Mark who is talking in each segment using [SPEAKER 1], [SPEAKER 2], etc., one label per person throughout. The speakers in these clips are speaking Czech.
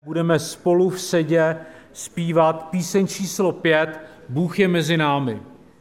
[SPEAKER 1] Budeme spolu v sedě zpívat píseň číslo 5, Bůh je mezi námi.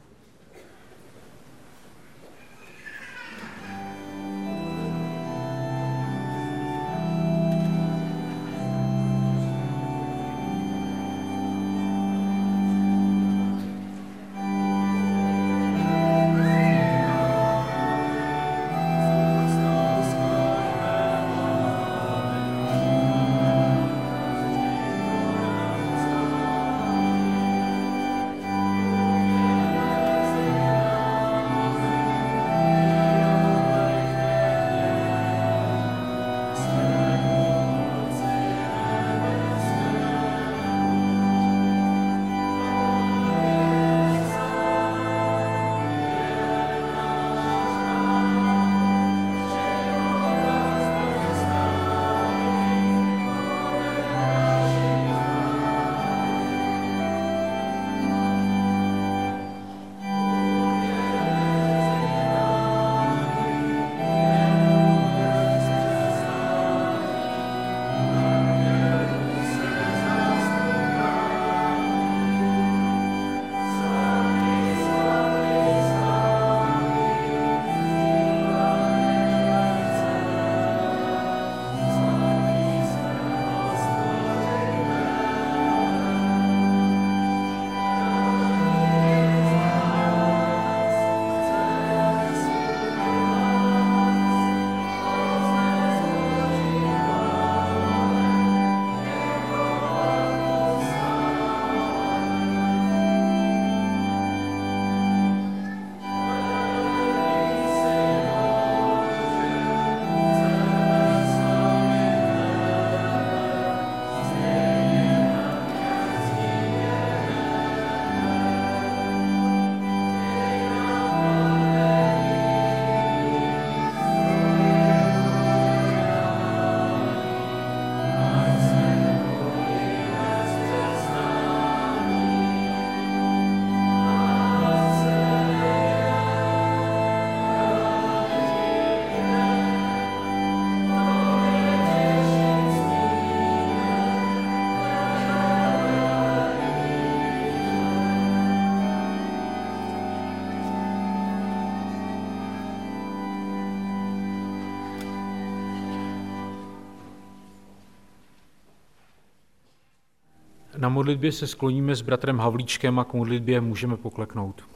[SPEAKER 1] Na modlitbě se skloníme s bratrem Havlíčkem a k modlitbě můžeme pokleknout.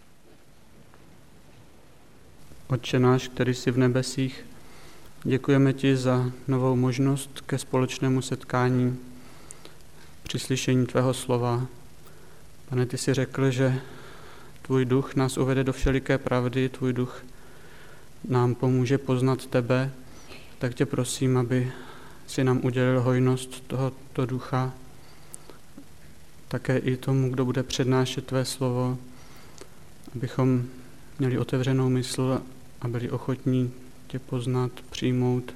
[SPEAKER 2] Otče náš, který jsi v nebesích, děkujeme ti za novou možnost ke společnému setkání při slyšení tvého slova. Pane, ty jsi řekl, že tvůj duch nás uvede do všeliké pravdy, tvůj duch nám pomůže poznat tebe, tak tě prosím, aby si nám udělil hojnost tohoto ducha, také i tomu, kdo bude přednášet tvé slovo, abychom měli otevřenou mysl a byli ochotní tě poznat, přijmout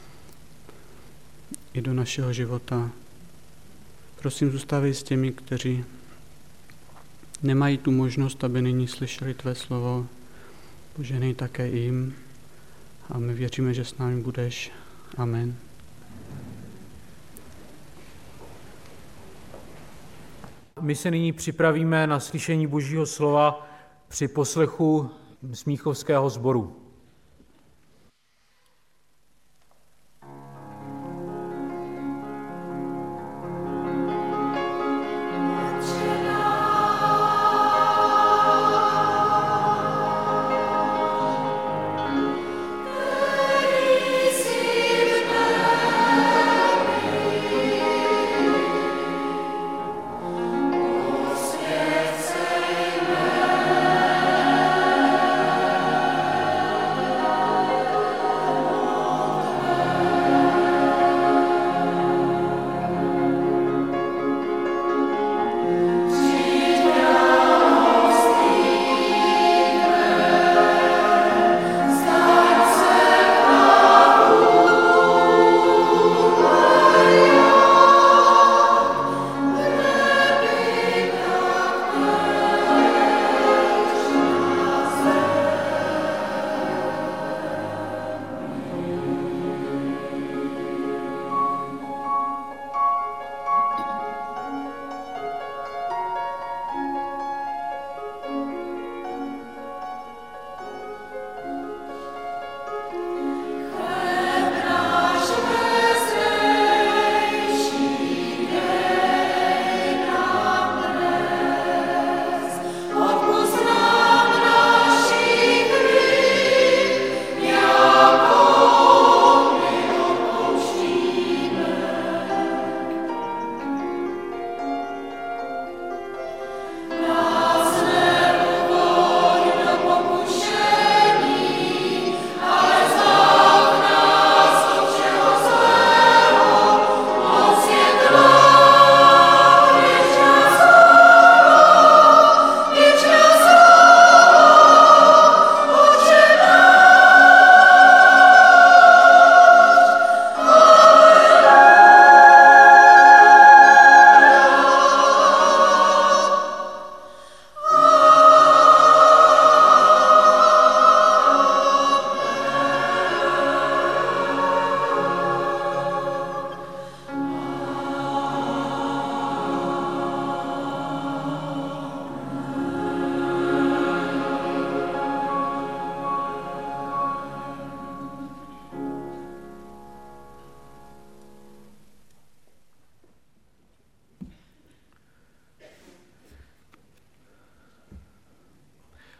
[SPEAKER 2] i do našeho života. Prosím, zůstávej s těmi, kteří nemají tu možnost, aby nyní slyšeli tvé slovo. Poženej také jim a my věříme, že s námi budeš. Amen.
[SPEAKER 1] My se nyní připravíme na slyšení Božího slova při poslechu Smíchovského sboru.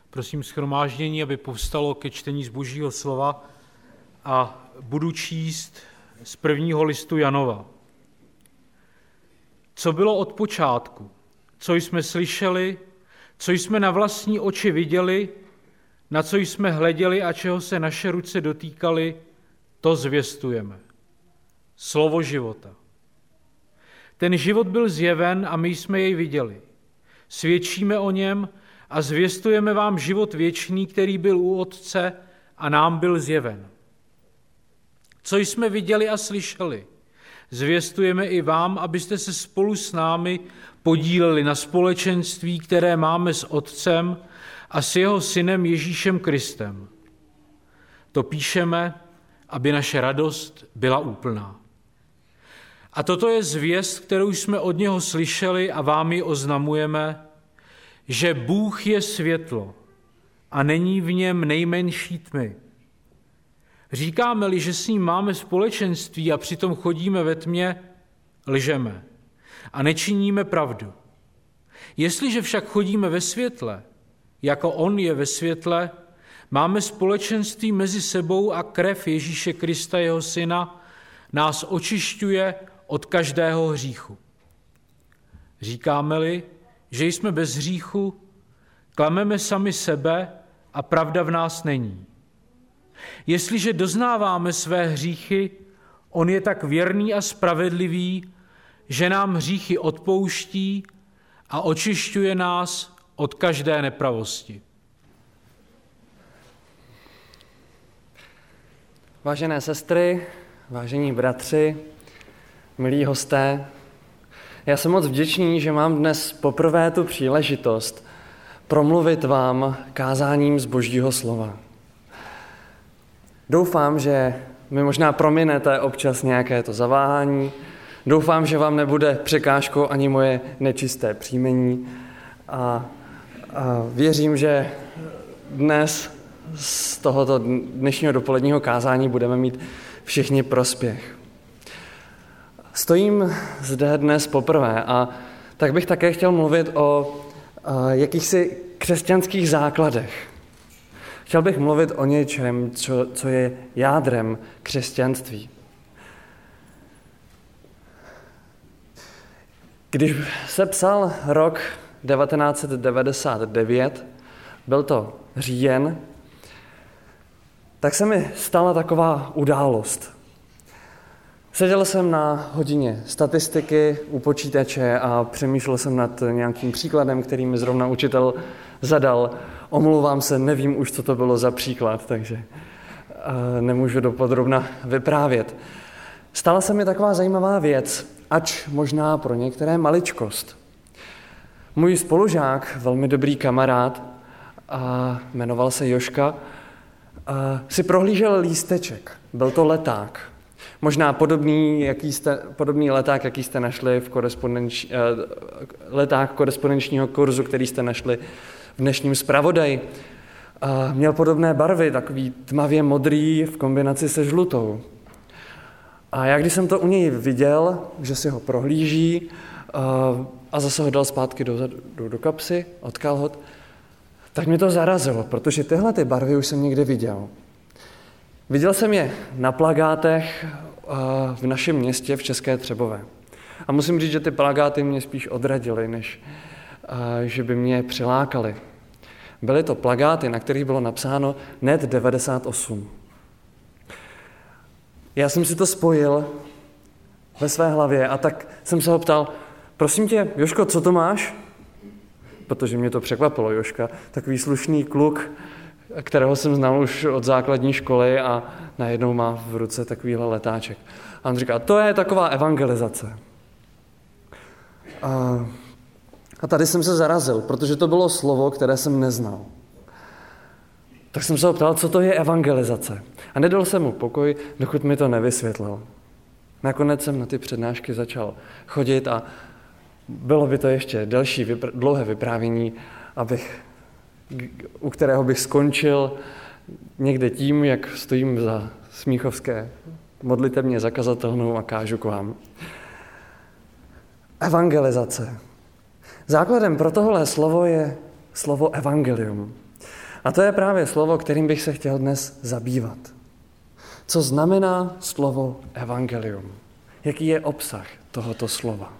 [SPEAKER 1] Prosím shromáždění, aby povstalo ke čtení z Božího slova a budu číst z 1. listu Janova. Co bylo od počátku, co jsme slyšeli, co jsme na vlastní oči viděli, na co jsme hleděli a čeho se naše ruce dotýkaly, to zvěstujeme. Slovo života. Ten život byl zjeven a my jsme jej viděli. Svědčíme o něm a zvěstujeme vám život věčný, který byl u Otce a nám byl zjeven. Co jsme viděli a slyšeli, zvěstujeme i vám, abyste se spolu s námi podíleli na společenství, které máme s Otcem a s jeho Synem Ježíšem Kristem. To píšeme, aby naše radost byla úplná. A toto je zvěst, kterou jsme od něho slyšeli a vám ji oznamujeme, že Bůh je světlo a není v něm nejmenší tmy. Říkáme-li, že s ním máme společenství a přitom chodíme ve tmě, lžeme a nečiníme pravdu. Jestliže však chodíme ve světle, jako on je ve světle, máme společenství mezi sebou a krev Ježíše Krista, jeho Syna, nás očišťuje od každého hříchu. Říkáme-li, že jsme bez hříchu, klameme sami sebe a pravda v nás není. Jestliže doznáváme své hříchy, on je tak věrný a spravedlivý, že nám hříchy odpouští a očišťuje nás od každé nepravosti.
[SPEAKER 3] Vážené sestry, vážení bratři, milí hosté, já jsem moc vděčný, že mám dnes poprvé tu příležitost promluvit vám kázáním z Božího slova. Doufám, že mi možná prominete občas nějaké to zaváhání, doufám, že vám nebude překážkou ani moje nečisté příjmení a věřím, že dnes z tohoto dnešního dopoledního kázání budeme mít všichni prospěch. Stojím zde dnes poprvé a tak bych také chtěl mluvit o jakýchsi křesťanských základech. Chtěl bych mluvit o něčem, co je jádrem křesťanství. Když se psal rok 1999, byl to říjen, tak se mi stala taková událost. Seděl jsem na hodině statistiky u počítače a přemýšlel jsem nad nějakým příkladem, který mi zrovna učitel zadal. Omlouvám se, nevím už, co to bylo za příklad, takže nemůžu dopodrobna vyprávět. Stala se mi taková zajímavá věc, ač možná pro některé maličkost. Můj spolužák, velmi dobrý kamarád, jmenoval se Joška, si prohlížel lísteček. Byl to leták. Možná podobný leták, jaký jste našli v leták korespondenčního kurzu, který jste našli v dnešním zpravodaji. Měl podobné barvy, takový tmavě modrý v kombinaci se žlutou. A já, když jsem to u něj viděl, že si ho prohlíží a zase ho dal zpátky do kapsy od kalhot, tak mě to zarazilo, protože tyhle ty barvy už jsem někde viděl. Viděl jsem je na plakátech v našem městě v České Třebové. A musím říct, že ty plakáty mě spíš odradily, než že by mě přilákaly. Byly to plakáty, na kterých bylo napsáno NET 98. Já jsem si to spojil ve své hlavě a tak jsem se ho ptal, prosím tě, Joško, co to máš? Protože mě to překvapilo, Joška, takový slušný kluk, kterého jsem znal už od základní školy a najednou má v ruce takovýhle letáček. A on říká, to je taková evangelizace. A tady jsem se zarazil, protože to bylo slovo, které jsem neznal. Tak jsem se ho ptal, co to je evangelizace. A nedal jsem mu pokoj, dokud mi to nevysvětlil. Nakonec jsem na ty přednášky začal chodit a bylo by to ještě delší, dlouhé vyprávění, u kterého bych skončil někde tím, jak stojím za smíchovské modlitebně zakazatelnou a kážu k vám. Evangelizace. Základem pro tohle slovo je slovo evangelium. A to je právě slovo, kterým bych se chtěl dnes zabývat. Co znamená slovo evangelium? Jaký je obsah tohoto slova?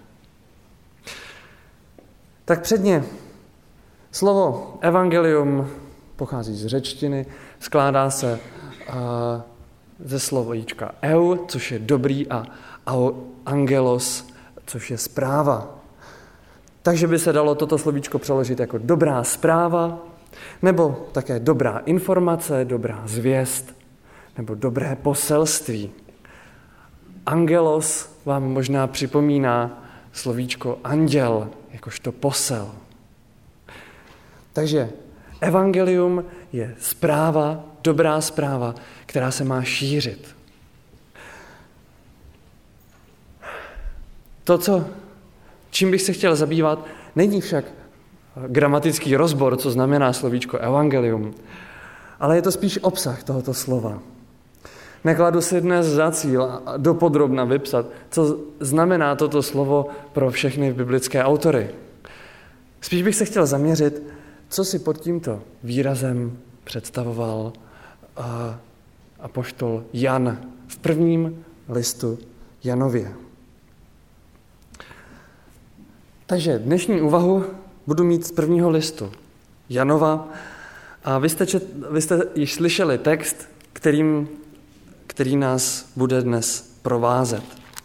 [SPEAKER 3] Tak předně, slovo evangelium pochází z řečtiny, skládá se ze slovíčka eu, což je dobrý, a angelos, což je zpráva. Takže by se dalo toto slovíčko přeložit jako dobrá zpráva, nebo také dobrá informace, dobrá zvěst, nebo dobré poselství. Angelos vám možná připomíná slovíčko anděl, jakožto posel. Takže evangelium je zpráva, dobrá zpráva, která se má šířit. To, čím bych se chtěl zabývat, není však gramatický rozbor, co znamená slovíčko evangelium, ale je to spíš obsah tohoto slova. Nekladu si dnes za cíl dopodrobna vypsat, co znamená toto slovo pro všechny biblické autory. Spíš bych se chtěl zaměřit, co si pod tímto výrazem představoval apoštol Jan v prvním listu Janově. Takže dnešní úvahu budu mít z prvního listu Janova a vy jste již slyšeli text, který nás bude dnes provázet.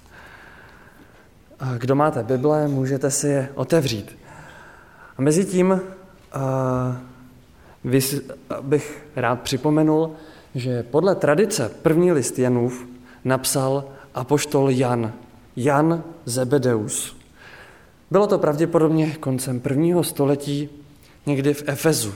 [SPEAKER 3] Kdo máte Bible, můžete si je otevřít. A mezi tím bych rád připomenul, že podle tradice první list Janův napsal apoštol Jan Zebedeus. Bylo to pravděpodobně koncem 1. století někdy v Efezu.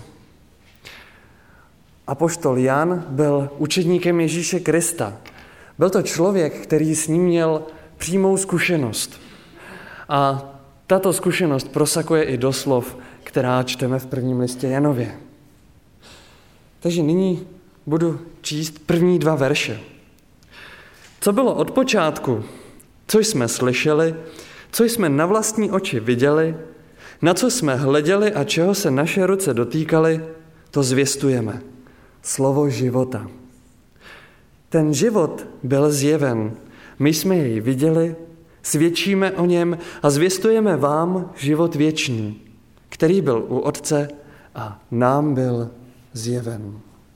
[SPEAKER 3] Apoštol Jan byl učedníkem Ježíše Krista. Byl to člověk, který s ním měl přímou zkušenost. A tato zkušenost prosakuje i do slov, která čteme v prvním listě Janově. Takže nyní budu číst první 2 verše. Co bylo od počátku, co jsme slyšeli, co jsme na vlastní oči viděli, na co jsme hleděli a čeho se naše ruce dotýkaly, to zvěstujeme. Slovo života. Ten život byl zjeven, my jsme jej viděli, svědčíme o něm a zvěstujeme vám život věčný, který byl u Otce a nám byl zjeven.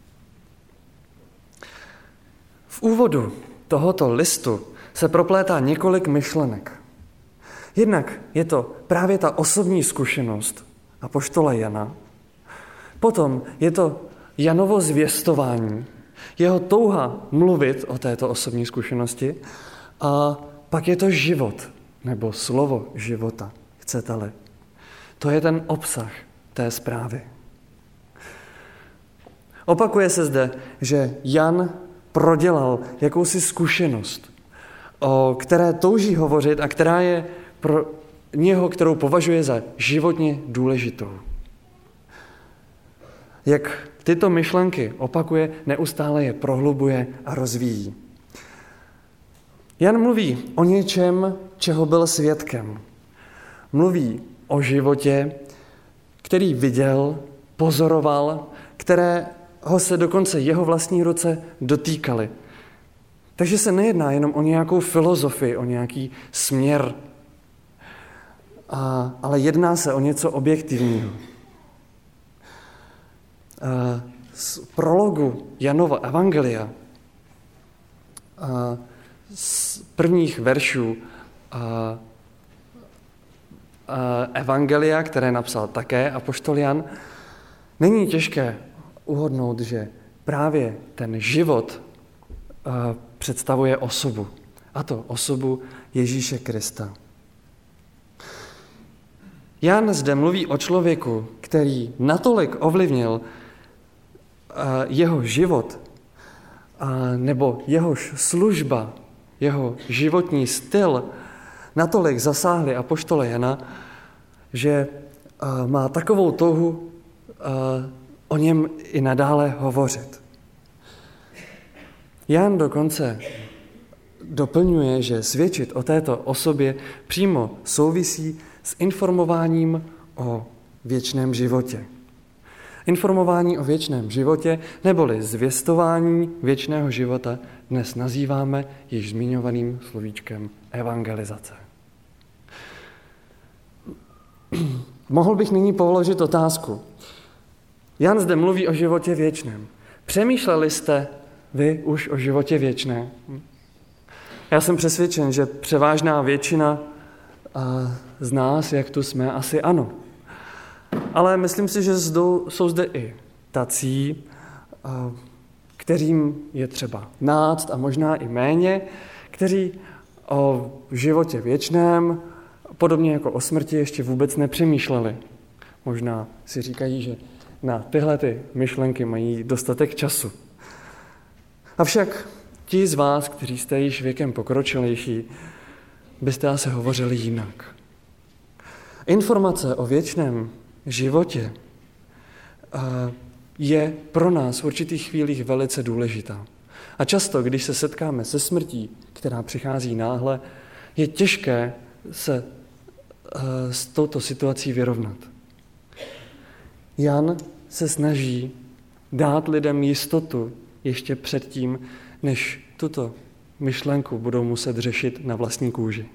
[SPEAKER 3] V úvodu tohoto listu se proplétá několik myšlenek. Jednak je to právě ta osobní zkušenost apoštola Jana, potom je to Janovo zvěstování, jeho touha mluvit o této osobní zkušenosti a pak je to život, nebo slovo života, chcete-li. To je ten obsah té zprávy. Opakuje se zde, že Jan prodělal jakousi zkušenost, o které touží hovořit a která je pro něho, kterou považuje za životně důležitou. Jak tyto myšlenky opakuje, neustále je prohlubuje a rozvíjí. Jan mluví o něčem, čeho byl svědkem. Mluví o životě, který viděl, pozoroval, kterého se dokonce jeho vlastní ruce dotýkaly. Takže se nejedná jenom o nějakou filozofii, o nějaký směr, ale jedná se o něco objektivního. Z prologu Janova evangelia, z prvních veršů evangelia, které napsal také apoštol Jan, není těžké uhodnout, že právě ten život představuje osobu, a to osobu Ježíše Krista. Jan zde mluví o člověku, který natolik ovlivnil jeho život, nebo jehož služba, jeho životní styl natolik zasáhly apoštola Jana, že má takovou touhu o něm i nadále hovořit. Jan dokonce doplňuje, že svědčit o této osobě přímo souvisí s informováním o věčném životě. Informování o věčném životě neboli zvěstování věčného života dnes nazýváme již zmiňovaným slovíčkem evangelizace. Mohl bych nyní položit otázku. Jan zde mluví o životě věčném. Přemýšleli jste vy už o životě věčné? Já jsem přesvědčen, že převážná většina z nás, jak tu jsme, asi ano. Ale myslím si, že jsou zde i tací, kterým je třeba náct a možná i méně, kteří o životě věčném, podobně jako o smrti, ještě vůbec nepřemýšleli. Možná si říkají, že na tyhle ty myšlenky mají dostatek času. Avšak ti z vás, kteří jste již věkem pokročilejší, byste asi hovořili jinak. Informace o věčném životě je pro nás v určitých chvílích velice důležitá. A často, když se setkáme se smrtí, která přichází náhle, je těžké se s touto situací vyrovnat. Jan se snaží dát lidem jistotu ještě předtím, než tuto myšlenku budou muset řešit na vlastní kůži.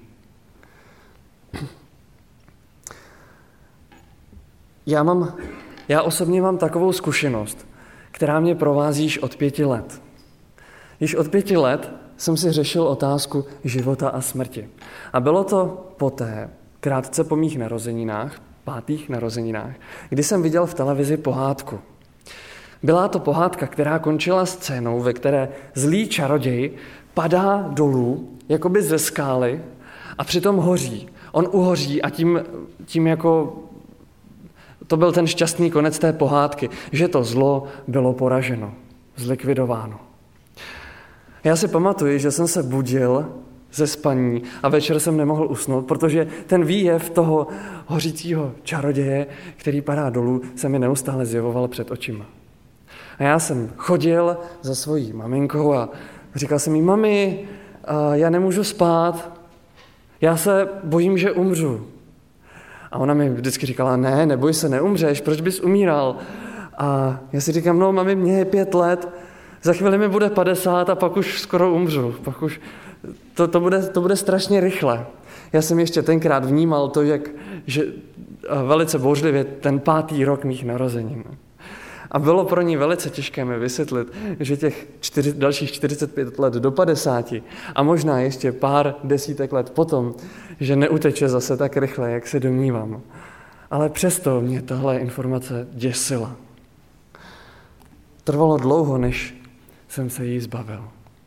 [SPEAKER 3] Já osobně mám takovou zkušenost, která mě provází již od 5 let. Již od 5 let jsem si řešil otázku života a smrti. A bylo to poté, krátce po mých narozeninách, 5. narozeninách, kdy jsem viděl v televizi pohádku. Byla to pohádka, která končila scénou, ve které zlý čaroděj padá dolů, jakoby ze skály, a přitom hoří. On uhoří a tím jako to byl ten šťastný konec té pohádky, že to zlo bylo poraženo, zlikvidováno. Já si pamatuju, že jsem se budil ze spaní a večer jsem nemohl usnout, protože ten výjev toho hořícího čaroděje, který padá dolů, se mi neustále zjevoval před očima. A já jsem chodil za svojí maminkou a říkal jsem jí, mami, já nemůžu spát, já se bojím, že umřu. A ona mi vždycky říkala, ne, neboj se, neumřeš, proč bys umíral? A já si říkám, no mami, mě je 5 let, za chvíli mi bude 50 a pak už skoro umřu, pak už to bude strašně rychle. Já jsem ještě tenkrát vnímal to, že velice bouřlivě ten 5. rok mých narozenin. A bylo pro ní velice těžké mi vysvětlit, že těch dalších 45 let do 50 a možná ještě pár desítek let potom, že neuteče zase tak rychle, jak se domnívám. Ale přesto mě tahle informace děsila. Trvalo dlouho, než jsem se jí zbavil.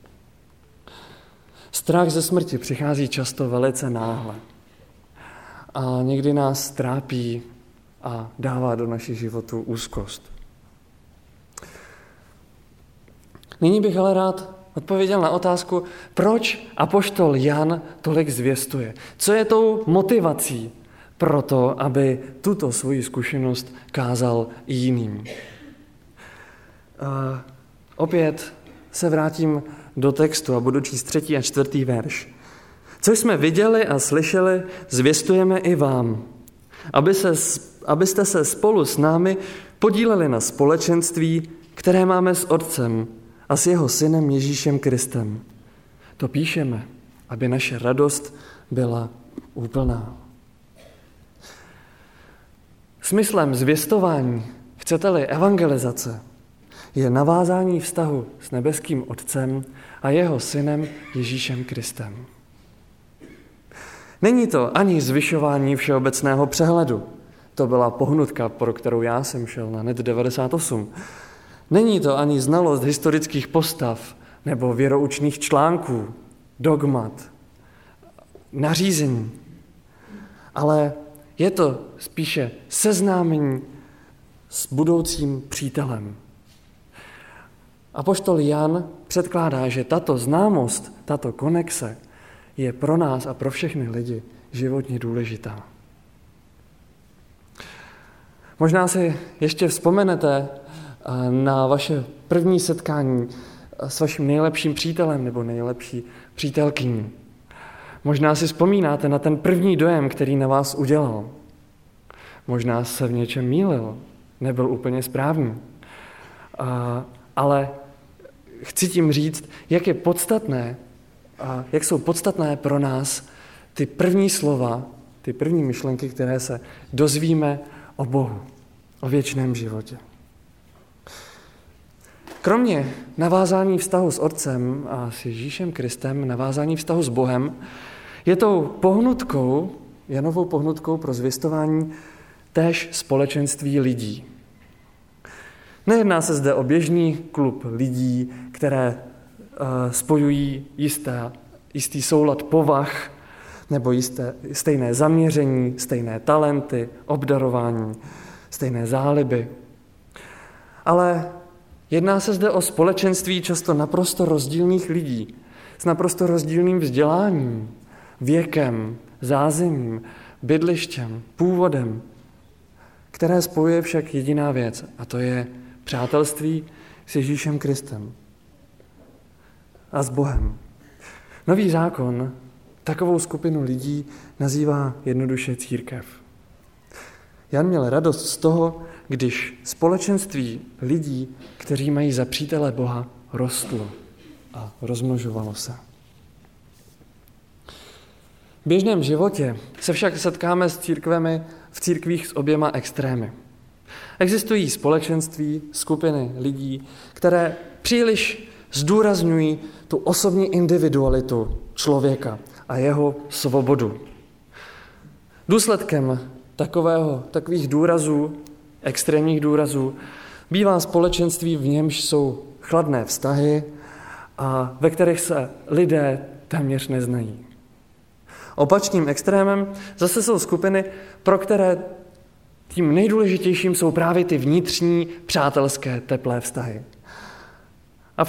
[SPEAKER 3] Strach ze smrti přichází často velice náhle. A někdy nás trápí a dává do našich životů úzkost. Nyní bych ale rád odpověděl na otázku, proč apoštol Jan tolik zvěstuje. Co je tou motivací pro to, aby tuto svoji zkušenost kázal i jiným? Opět se vrátím do textu a budu číst 3. a 4. verš. Co jsme viděli a slyšeli, zvěstujeme i vám, abyste se spolu s námi podíleli na společenství, které máme s Otcem a s jeho Synem Ježíšem Kristem. To píšeme, aby naše radost byla úplná. Smyslem zvěstování, chcete-li evangelizace, je navázání vztahu s nebeským Otcem a jeho Synem Ježíšem Kristem. Není to ani zvyšování všeobecného přehledu. To byla pohnutka, pro kterou já jsem šel na Net 98. Není to ani znalost historických postav nebo věroučných článků, dogmat, nařízení, ale je to spíše seznámení s budoucím přítelem. Apoštol Jan předkládá, že tato známost, tato konexe je pro nás a pro všechny lidi životně důležitá. Možná si ještě vzpomenete na vaše první setkání s vaším nejlepším přítelem nebo nejlepší přítelkyní. Možná si vzpomínáte na ten první dojem, který na vás udělal. Možná se v něčem mýlil, nebyl úplně správný. Ale chci tím říct, jak je podstatné, jak jsou podstatné pro nás ty první slova, ty první myšlenky, které se dozvíme o Bohu, o věčném životě. Kromě navázání vztahu s Otcem a s Ježíšem Kristem, navázání vztahu s Bohem, je tou pohnutkou, Janovou pohnutkou pro zvěstování též společenství lidí. Nejedná se zde o běžný klub lidí, které spojují jistý soulad povah nebo stejné zaměření, stejné talenty, obdarování, stejné záliby. Ale jedná se zde o společenství často naprosto rozdílných lidí, s naprosto rozdílným vzděláním, věkem, zázemím, bydlištěm, původem, které spojuje však jediná věc, a to je přátelství s Ježíšem Kristem a s Bohem. Nový zákon takovou skupinu lidí nazývá jednoduše církev. Jan měl radost z toho, když společenství lidí, kteří mají za přítele Boha, rostlo a rozmnožovalo se. V běžném životě se však setkáme s církvemi v církvích s oběma extrémy. Existují společenství, skupiny lidí, které příliš zdůrazňují tu osobní individualitu člověka a jeho svobodu. Důsledkem takových důrazů, extrémních důrazů, bývá společenství, v němž jsou chladné vztahy a ve kterých se lidé téměř neznají. Opačným extrémem zase jsou skupiny, pro které tím nejdůležitějším jsou právě ty vnitřní, přátelské, teplé vztahy. A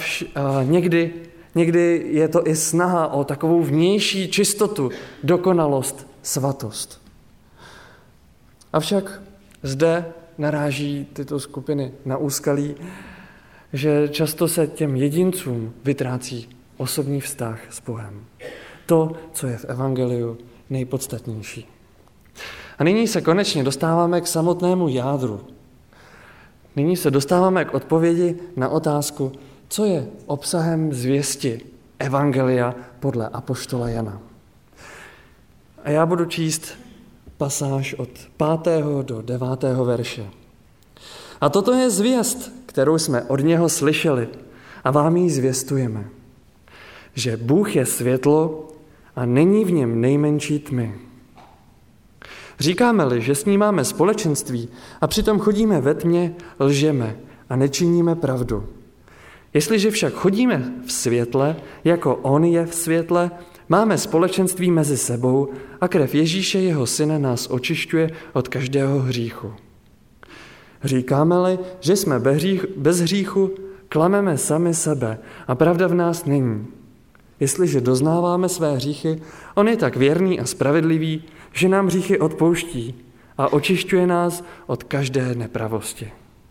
[SPEAKER 3] někdy je to i snaha o takovou vnější čistotu, dokonalost, svatost. Avšak zde naráží tyto skupiny na úskalí, že často se těm jedincům vytrácí osobní vztah s Bohem. To, co je v evangeliu nejpodstatnější. A nyní se konečně dostáváme k samotnému jádru. Nyní se dostáváme k odpovědi na otázku, co je obsahem zvěsti evangelia podle apoštola Jana. A já budu číst pasáž od 5. do 9. verše. A toto je zvěst, kterou jsme od něho slyšeli a vám ji zvěstujeme, že Bůh je světlo a není v něm nejmenší tmy. Říkáme-li, že s ním máme společenství a přitom chodíme ve tmě, lžeme a nečiníme pravdu. Jestliže však chodíme v světle, jako on je v světle, máme společenství mezi sebou a krev Ježíše, jeho syna, nás očišťuje od každého hříchu. Říkáme-li, že jsme bez hříchu, klameme sami sebe a pravda v nás není. Jestliže doznáváme své hříchy, on je tak věrný a spravedlivý, že nám hříchy odpouští a očišťuje nás od každé nepravosti.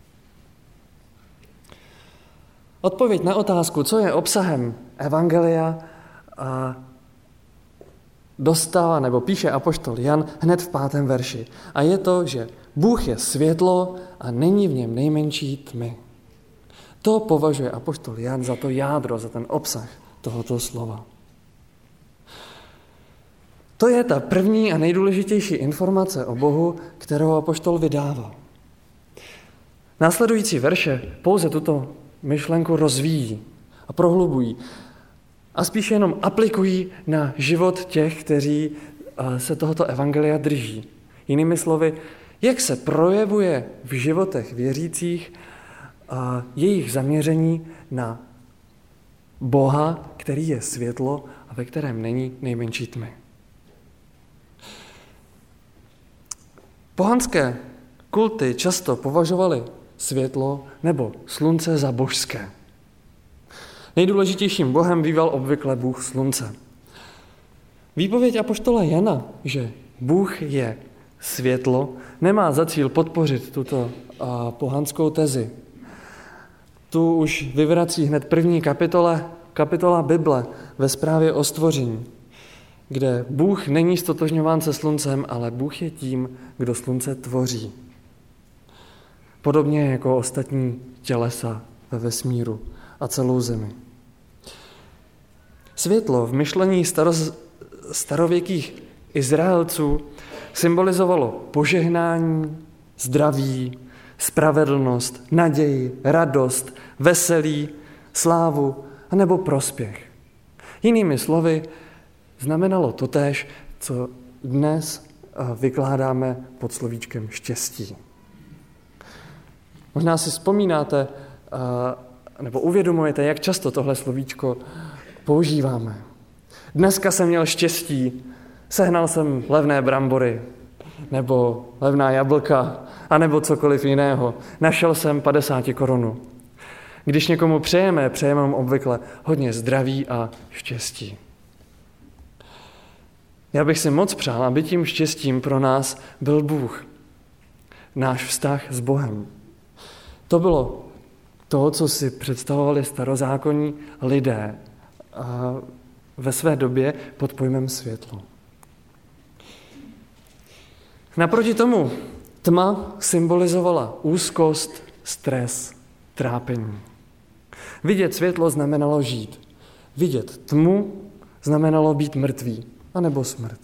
[SPEAKER 3] Odpověď na otázku, co je obsahem evangelia, dostává nebo píše apoštol Jan hned v 5. verši. A je to, že Bůh je světlo a není v něm nejmenší tmy. To považuje apoštol Jan za to jádro, za ten obsah tohoto slova. To je ta první a nejdůležitější informace o Bohu, kterou apoštol vydává. Následující verše pouze tuto myšlenku rozvíjí a prohlubují a spíše jenom aplikují na život těch, kteří se tohoto evangelia drží. Jinými slovy, jak se projevuje v životech věřících jejich zaměření na Boha, který je světlo a ve kterém není nejmenší tmy. Pohanské kulty často považovaly světlo nebo slunce za božské. Nejdůležitějším bohem býval obvykle Bůh slunce. Výpověď apoštola Jana, že Bůh je světlo, nemá za cíl podpořit tuto pohanskou tezi. Tu už vyvrací hned první kapitola Bible ve zprávě o stvoření, kde Bůh není stotožňován se sluncem, ale Bůh je tím, kdo slunce tvoří. podobně jako ostatní tělesa ve vesmíru a celou zemi. Světlo v myšlení starověkých Izraelců symbolizovalo požehnání, zdraví, spravedlnost, naději, radost, veselí, slávu anebo prospěch. Jinými slovy, znamenalo totéž, co dnes vykládáme pod slovíčkem štěstí. Možná si vzpomínáte nebo uvědomujete, jak často tohle slovíčko používáme. Dneska jsem měl štěstí, sehnal jsem levné brambory, nebo levná jablka, anebo cokoliv jiného. Našel jsem 50 korun. Když někomu přejeme mu obvykle hodně zdraví a štěstí. Já bych si moc přál, aby tím štěstím pro nás byl Bůh. Náš vztah s Bohem. To bylo to, co si představovali starozákonní lidé ve své době pod pojmem světlo. Naproti tomu tma symbolizovala úzkost, stres, trápení. Vidět světlo znamenalo žít. Vidět tmu znamenalo být mrtvý, anebo smrt.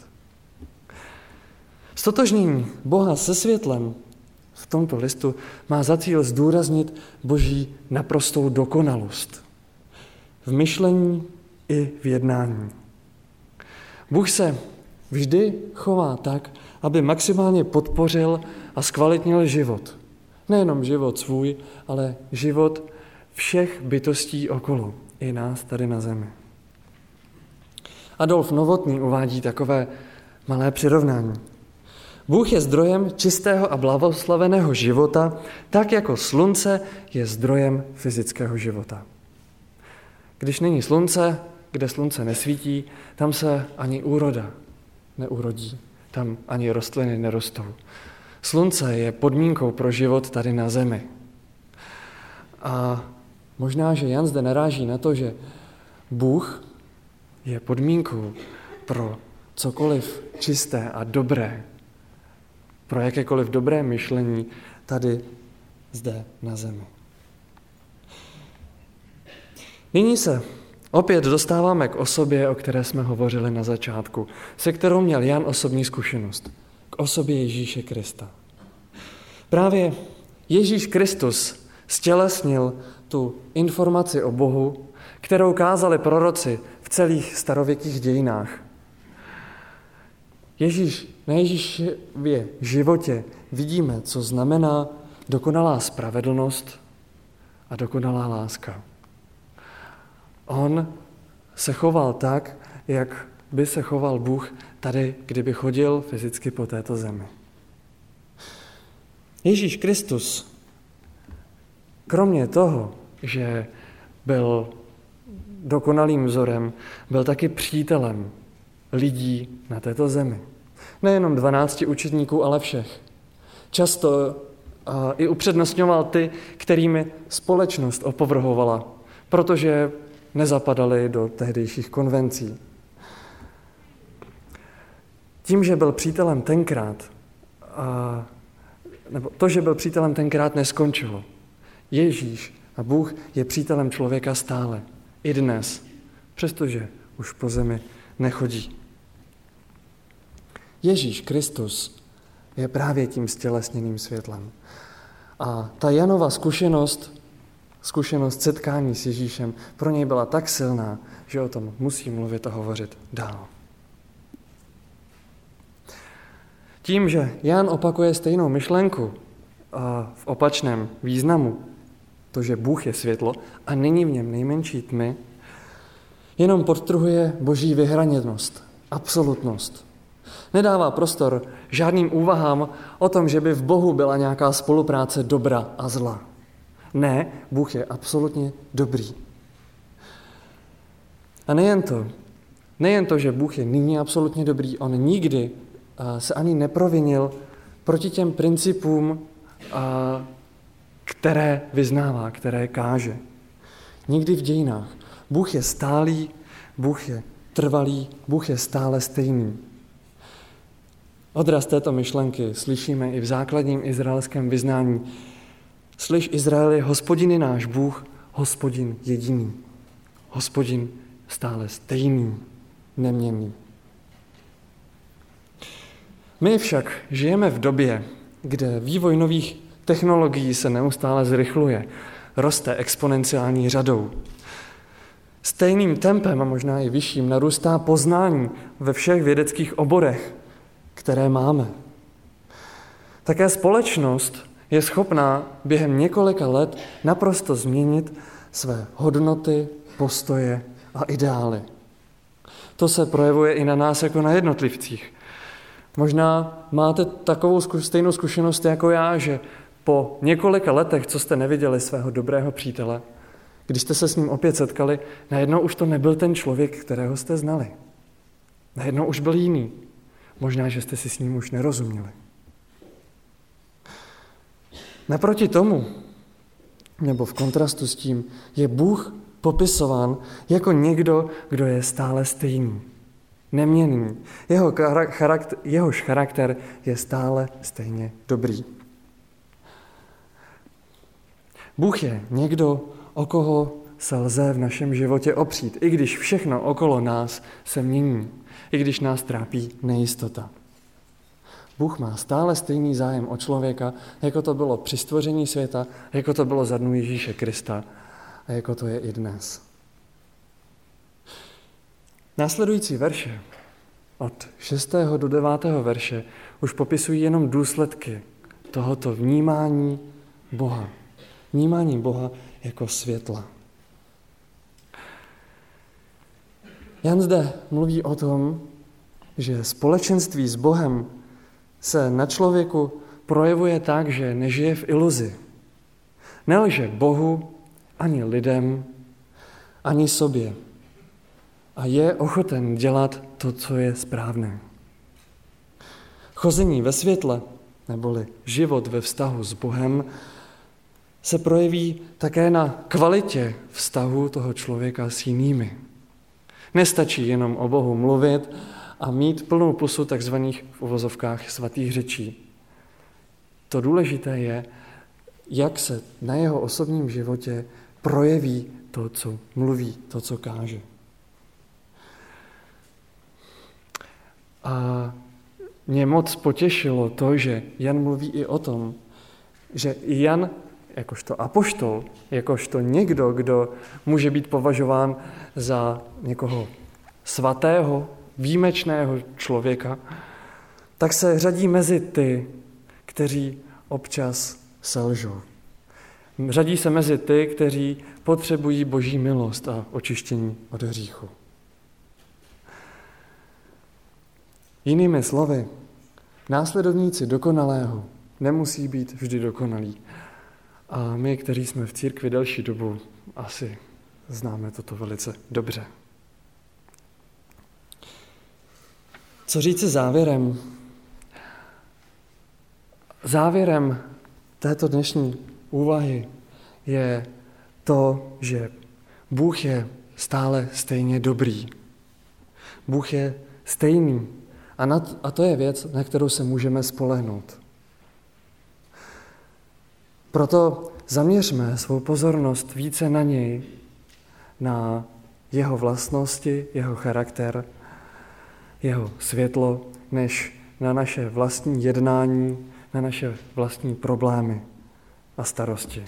[SPEAKER 3] Stotožnění Boha se světlem v tomto listu má za cíl zdůraznit Boží naprostou dokonalost v myšlení i v jednání. Bůh se vždy chová tak, aby maximálně podpořil a zkvalitnil život. Nejenom život svůj, ale život všech bytostí okolo, i nás tady na zemi. Adolf Novotný uvádí takové malé přirovnání. Bůh je zdrojem čistého a blahoslaveného života, tak jako slunce je zdrojem fyzického života. Když není slunce, kde slunce nesvítí, tam se ani úroda neurodí, tam ani rostliny nerostou. Slunce je podmínkou pro život tady na zemi. A možná, že Jan zde naráží na to, že Bůh je podmínkou pro cokoliv čisté a dobré, pro jakékoliv dobré myšlení tady zde na zemi. Nyní se opět dostáváme k osobě, o které jsme hovořili na začátku, se kterou měl Jan osobní zkušenost, k osobě Ježíše Krista. Právě Ježíš Kristus stělesnil tu informaci o Bohu, kterou kázali proroci v celých starověkých dějinách. Na Ježíšově životě vidíme, co znamená dokonalá spravedlnost a dokonalá láska. On se choval tak, jak by se choval Bůh tady, kdyby chodil fyzicky po této zemi. Ježíš Kristus, kromě toho, že byl dokonalým vzorem, byl taky přítelem lidí na této zemi. Nejenom 12 učedníků, ale všech. Často i upřednostňoval ty, kterými společnost opovrhovala, protože nezapadali do tehdejších konvencí. Tím, že byl přítelem tenkrát, nebo to, že byl přítelem tenkrát, neskončilo. Ježíš a Bůh je přítelem člověka stále, i dnes, přestože už po zemi nechodí. Ježíš Kristus je právě tím stělesněným světlem. A ta Janova zkušenost setkání s Ježíšem pro něj byla tak silná, že o tom musí mluvit a hovořit dál. Tím, že Jan opakuje stejnou myšlenku v opačném významu, to, že Bůh je světlo a není v něm nejmenší tmy, jenom podtrhuje Boží vyhraněnost, absolutnost. Nedává prostor žádným úvahám o tom, že by v Bohu byla nějaká spolupráce dobra a zla. Ne, Bůh je absolutně dobrý. A nejen to, že Bůh je nyní absolutně dobrý, on nikdy se ani neprovinil proti těm principům, které vyznává, které káže. Nikdy v dějinách. Bůh je stálý, Bůh je trvalý, Bůh je stále stejný. Odraz této myšlenky slyšíme i v základním izraelském vyznání Slyš, Izraeli, Hospodin je náš Bůh, Hospodin jediný. Hospodin stále stejný, neměnný. My však žijeme v době, kde vývoj nových technologií se neustále zrychluje, roste exponenciální řadou. Stejným tempem a možná i vyšším narůstá poznání ve všech vědeckých oborech, které máme. Také společnost je schopná během několika let naprosto změnit své hodnoty, postoje a ideály. To se projevuje i na nás jako na jednotlivcích. Možná máte takovou stejnou zkušenost jako já, že po několika letech, co jste neviděli svého dobrého přítele, když jste se s ním opět setkali, najednou už to nebyl ten člověk, kterého jste znali. Najednou už byl jiný. Možná, že jste si s ním už nerozuměli. Naproti tomu, nebo v kontrastu s tím, je Bůh popisován jako někdo, kdo je stále stejný, neměnný. Jehož charakter je stále stejně dobrý. Bůh je někdo, o koho se lze v našem životě opřít, i když všechno okolo nás se mění, i když nás trápí nejistota. Bůh má stále stejný zájem o člověka, jako to bylo při stvoření světa, jako to bylo za dnů Ježíše Krista a jako to je i dnes. Následující verše od 6. do 9. verše už popisují jenom důsledky tohoto vnímání Boha. Vnímání Boha jako světla. Jan zde mluví o tom, že společenství s Bohem se na člověku projevuje tak, že nežije v iluzi. Nelže Bohu, ani lidem, ani sobě. A je ochoten dělat to, co je správné. Chození ve světle, neboli život ve vztahu s Bohem, se projeví také na kvalitě vztahu toho člověka s jinými. Nestačí jenom o Bohu mluvit a mít plnou pusu takzvaných v uvozovkách svatých řečí. To důležité je, jak se na jeho osobním životě projeví to, co mluví, to, co káže. A mě moc potěšilo to, že Jan mluví i o tom, že i Jan jakožto apoštol, jakožto někdo, kdo může být považován za někoho svatého, výjimečného člověka, tak se řadí mezi ty, kteří občas selžou. Řadí se mezi ty, kteří potřebují Boží milost a očištění od hříchu. Jinými slovy, následovníci dokonalého nemusí být vždy dokonalí. A my, kteří jsme v církvi delší dobu, asi známe toto velice dobře. Co říci závěrem? Závěrem této dnešní úvahy je to, že Bůh je stále stejně dobrý. Bůh je stejný a to je věc, na kterou se můžeme spolehnout. Proto zaměřme svou pozornost více na něj, na jeho vlastnosti, jeho charakter, jeho světlo, než na naše vlastní jednání, na naše vlastní problémy a starosti.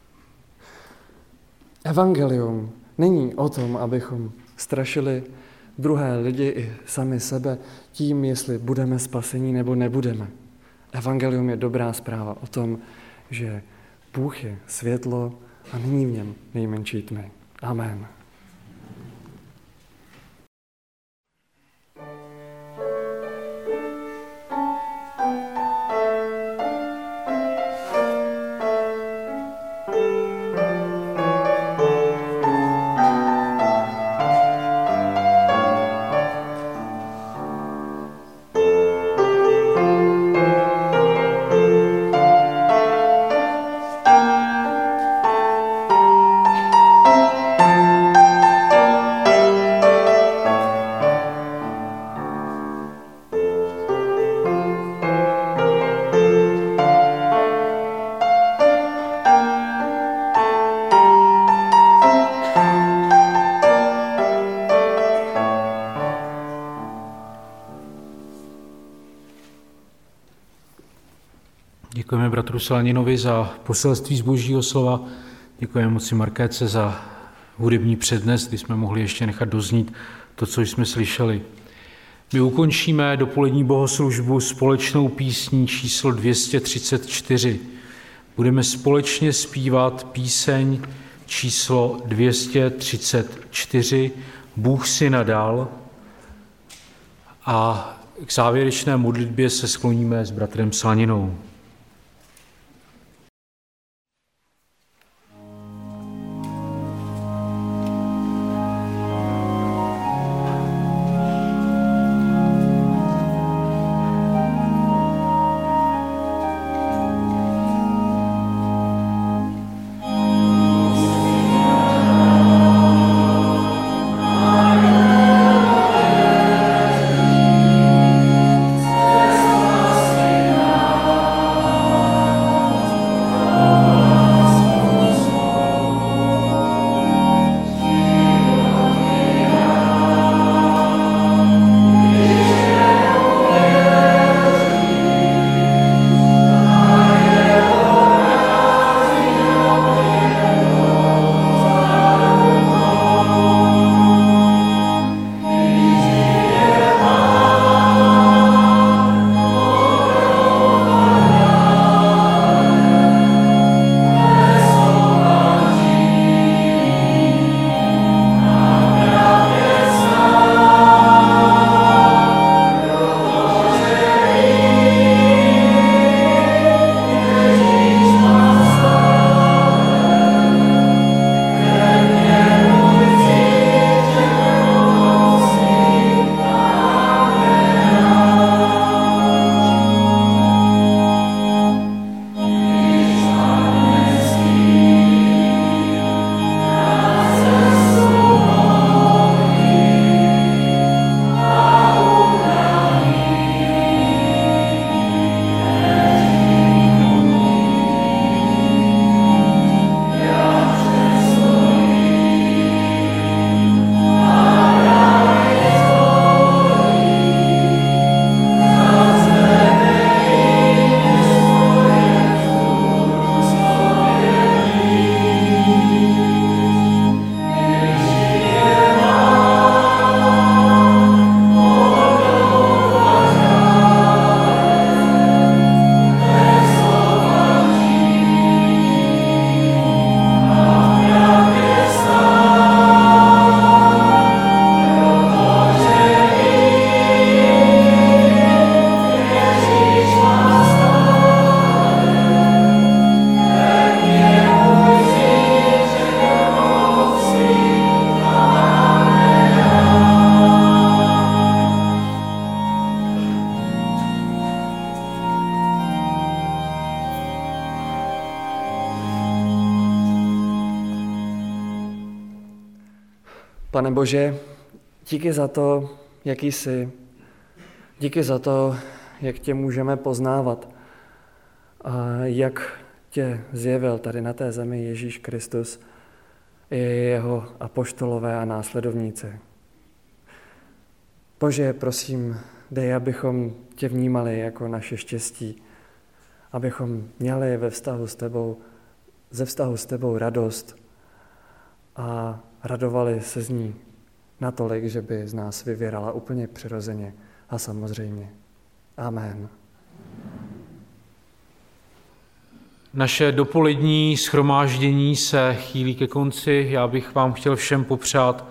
[SPEAKER 3] Evangelium není o tom, abychom strašili druhé lidi i sami sebe tím, jestli budeme spasení nebo nebudeme. Evangelium je dobrá zpráva o tom, že Bůh je světlo a není v něm nejmenší tmy. Amen.
[SPEAKER 1] Děkujeme bratru Salaninovi za poselství z Božího slova. Děkujeme moci Markéce za hudební přednes, kdy jsme mohli ještě nechat doznít to, co jsme slyšeli. My ukončíme dopolední bohoslužbu společnou písní číslo 234. Budeme společně zpívat píseň číslo 234 Bůh si nadal, a k závěrečné modlitbě se skloníme s bratrem Salaninou.
[SPEAKER 3] Pane Bože, díky za to, jaký jsi. Díky za to, jak tě můžeme poznávat a jak tě zjevil tady na té zemi Ježíš Kristus i jeho apoštolové a následovníci. Bože, prosím, dej, abychom tě vnímali jako naše štěstí, abychom měli ze vztahu s tebou radost a radovali se z ní natolik, že by z nás vyvěrala úplně přirozeně a samozřejmě. Amen.
[SPEAKER 1] Naše dopolední shromáždění se chýlí ke konci. Já bych vám chtěl všem popřát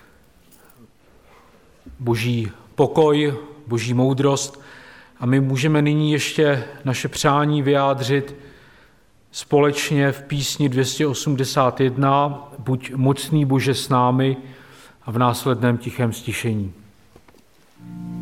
[SPEAKER 1] Boží pokoj, Boží moudrost, a my můžeme nyní ještě naše přání vyjádřit společně v písni 281 Buď mocný Bože s námi, a v následném tichém stišení.